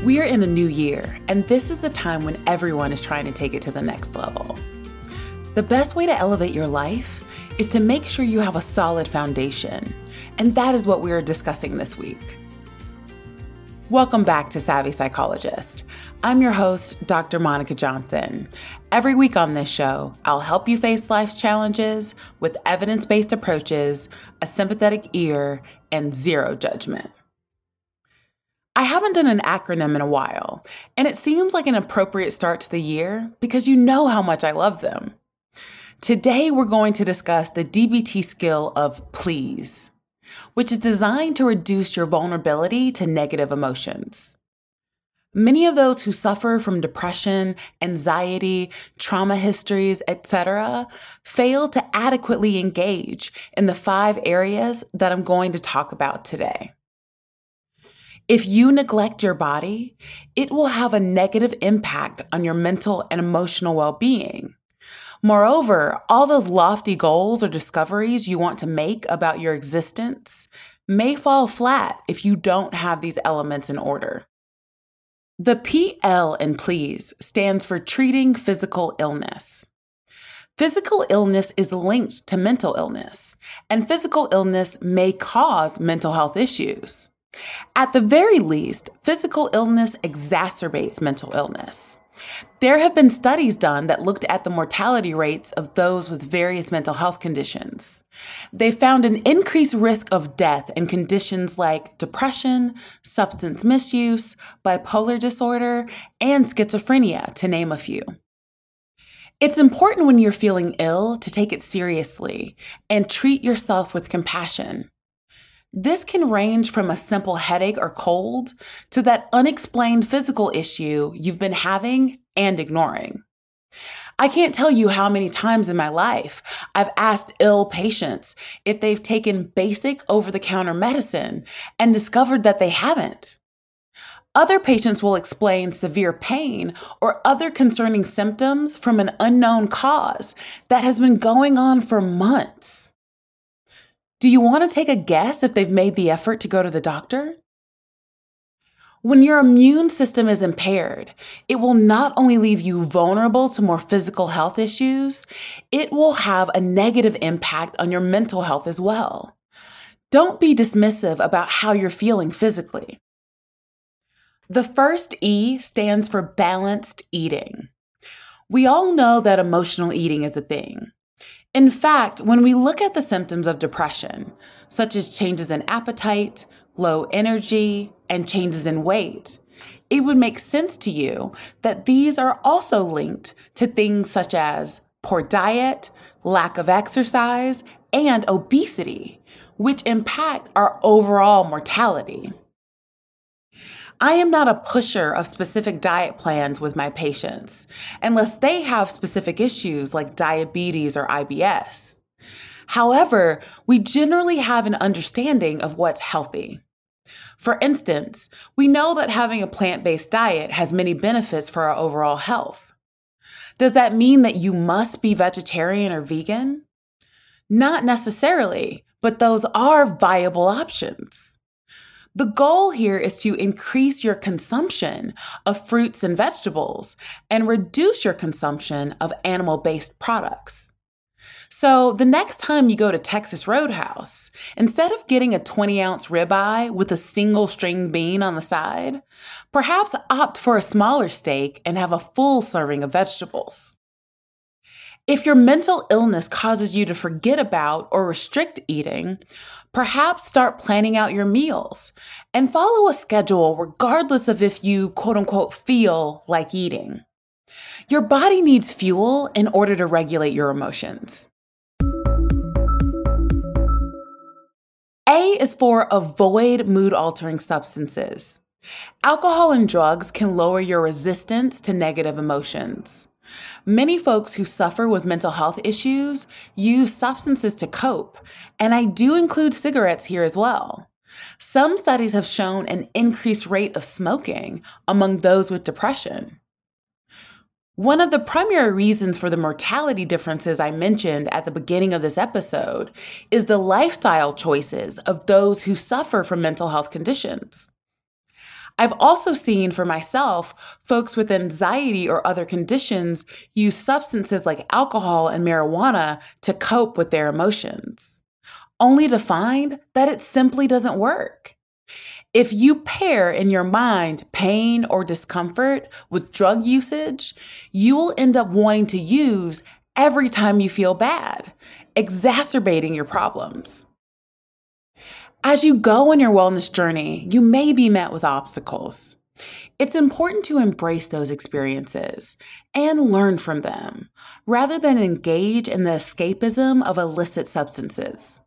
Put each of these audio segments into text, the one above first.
We're in a new year, and this is the time when everyone is trying to take it to the next level. The best way to elevate your life is to make sure you have a solid foundation, and that is what we are discussing this week. Welcome back to Savvy Psychologist. I'm your host, Dr. Monica Johnson. Every week on this show, I'll help you face life's challenges with evidence-based approaches, a sympathetic ear, and zero judgment. I haven't done an acronym in a while, and it seems like an appropriate start to the year because you know how much I love them. Today, we're going to discuss the DBT skill of please, which is designed to reduce your vulnerability to negative emotions. Many of those who suffer from depression, anxiety, trauma histories, etc., fail to adequately engage in the 5 areas that I'm going to talk about today. If you neglect your body, it will have a negative impact on your mental and emotional well-being. Moreover, all those lofty goals or discoveries you want to make about your existence may fall flat if you don't have these elements in order. The PL in please stands for treating physical illness. Physical illness is linked to mental illness, and physical illness may cause mental health issues. At the very least, physical illness exacerbates mental illness. There have been studies done that looked at the mortality rates of those with various mental health conditions. They found an increased risk of death in conditions like depression, substance misuse, bipolar disorder, and schizophrenia, to name a few. It's important when you're feeling ill to take it seriously and treat yourself with compassion. This can range from a simple headache or cold to that unexplained physical issue you've been having and ignoring. I can't tell you how many times in my life I've asked ill patients if they've taken basic over-the-counter medicine and discovered that they haven't. Other patients will explain severe pain or other concerning symptoms from an unknown cause that has been going on for months. Do you want to take a guess if they've made the effort to go to the doctor? When your immune system is impaired, it will not only leave you vulnerable to more physical health issues, it will have a negative impact on your mental health as well. Don't be dismissive about how you're feeling physically. The first E stands for balanced eating. We all know that emotional eating is a thing. In fact, when we look at the symptoms of depression, such as changes in appetite, low energy, and changes in weight, it would make sense to you that these are also linked to things such as poor diet, lack of exercise, and obesity, which impact our overall mortality. I am not a pusher of specific diet plans with my patients, unless they have specific issues like diabetes or IBS. However, we generally have an understanding of what's healthy. For instance, we know that having a plant-based diet has many benefits for our overall health. Does that mean that you must be vegetarian or vegan? Not necessarily, but those are viable options. The goal here is to increase your consumption of fruits and vegetables and reduce your consumption of animal-based products. So the next time you go to Texas Roadhouse, instead of getting a 20-ounce ribeye with a single string bean on the side, perhaps opt for a smaller steak and have a full serving of vegetables. If your mental illness causes you to forget about or restrict eating, perhaps start planning out your meals and follow a schedule regardless of if you quote-unquote feel like eating. Your body needs fuel in order to regulate your emotions. A is for avoid mood-altering substances. Alcohol and drugs can lower your resistance to negative emotions. Many folks who suffer with mental health issues use substances to cope, and I do include cigarettes here as well. Some studies have shown an increased rate of smoking among those with depression. One of the primary reasons for the mortality differences I mentioned at the beginning of this episode is the lifestyle choices of those who suffer from mental health conditions. I've also seen for myself folks with anxiety or other conditions use substances like alcohol and marijuana to cope with their emotions, only to find that it simply doesn't work. If you pair in your mind pain or discomfort with drug usage, you will end up wanting to use every time you feel bad, exacerbating your problems. As you go on your wellness journey, you may be met with obstacles. It's important to embrace those experiences and learn from them, rather than engage in the escapism of illicit substances.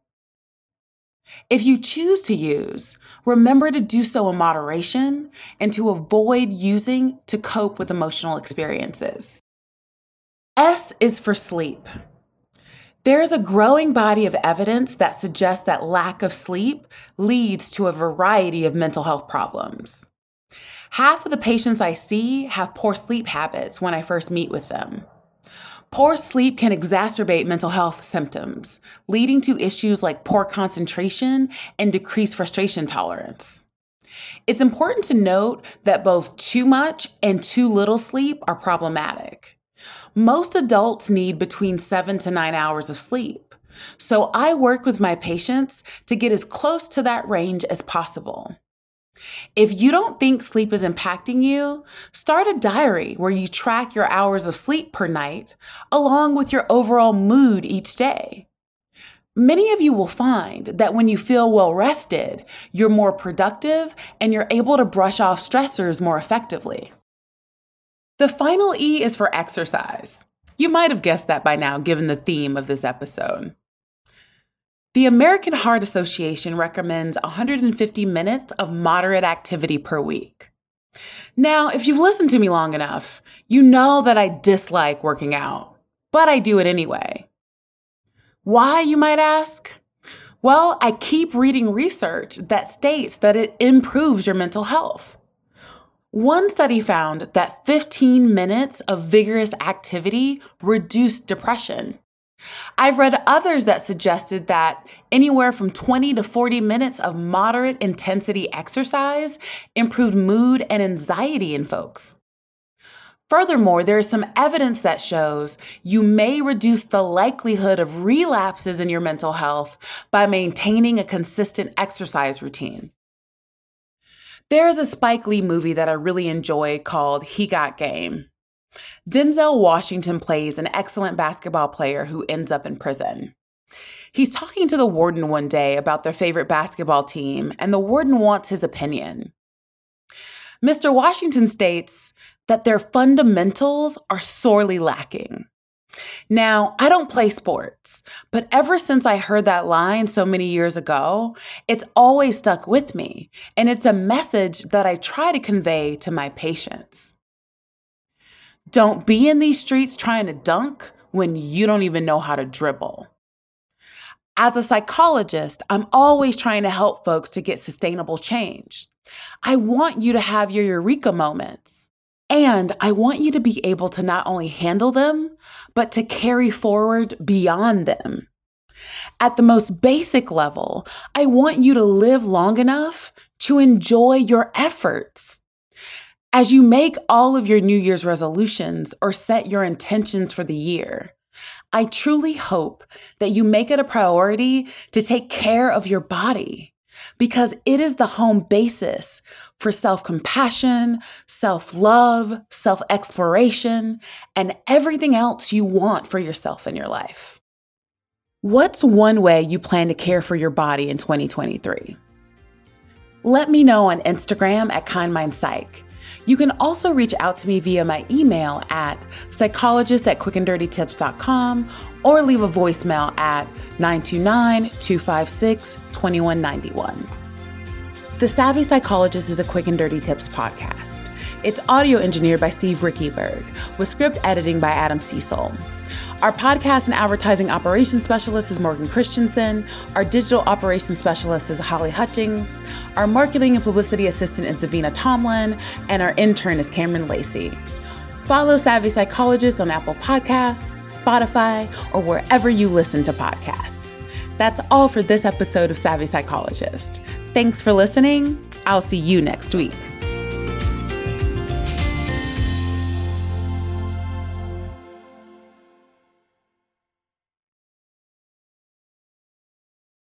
If you choose to use, remember to do so in moderation and to avoid using to cope with emotional experiences. S is for sleep. There is a growing body of evidence that suggests that lack of sleep leads to a variety of mental health problems. Half of the patients I see have poor sleep habits when I first meet with them. Poor sleep can exacerbate mental health symptoms, leading to issues like poor concentration and decreased frustration tolerance. It's important to note that both too much and too little sleep are problematic. Most adults need between 7 to 9 hours of sleep, so I work with my patients to get as close to that range as possible. If you don't think sleep is impacting you, start a diary where you track your hours of sleep per night, along with your overall mood each day. Many of you will find that when you feel well rested, you're more productive and you're able to brush off stressors more effectively. The final E is for exercise. You might have guessed that by now, given the theme of this episode. The American Heart Association recommends 150 minutes of moderate activity per week. Now, if you've listened to me long enough, you know that I dislike working out, but I do it anyway. Why, you might ask? Well, I keep reading research that states that it improves your mental health. One study found that 15 minutes of vigorous activity reduced depression. I've read others that suggested that anywhere from 20 to 40 minutes of moderate intensity exercise improved mood and anxiety in folks. Furthermore, there is some evidence that shows you may reduce the likelihood of relapses in your mental health by maintaining a consistent exercise routine. There is a Spike Lee movie that I really enjoy called He Got Game. Denzel Washington plays an excellent basketball player who ends up in prison. He's talking to the warden one day about their favorite basketball team, and the warden wants his opinion. Mr. Washington states that their fundamentals are sorely lacking. Now, I don't play sports, but ever since I heard that line so many years ago, it's always stuck with me, and it's a message that I try to convey to my patients. Don't be in these streets trying to dunk when you don't even know how to dribble. As a psychologist, I'm always trying to help folks to get sustainable change. I want you to have your eureka moments, and I want you to be able to not only handle them, but to carry forward beyond them. At the most basic level, I want you to live long enough to enjoy your efforts. As you make all of your New Year's resolutions or set your intentions for the year, I truly hope that you make it a priority to take care of your body, because it is the home basis for self-compassion, self-love, self-exploration, and everything else you want for yourself in your life. What's one way you plan to care for your body in 2023? Let me know on Instagram at KindMindPsych. You can also reach out to me via my email at psychologist@quickanddirtytips.com or leave a voicemail at 929-256-2191. The Savvy Psychologist is a Quick and Dirty Tips podcast. It's audio engineered by Steve Rickyberg, with script editing by Adam Cecil. Our podcast and advertising operations specialist is Morgan Christensen. Our digital operations specialist is Holly Hutchings. Our marketing and publicity assistant is Davina Tomlin. And our intern is Cameron Lacey. Follow Savvy Psychologist on Apple Podcasts, Spotify, or wherever you listen to podcasts. That's all for this episode of Savvy Psychologist. Thanks for listening. I'll see you next week.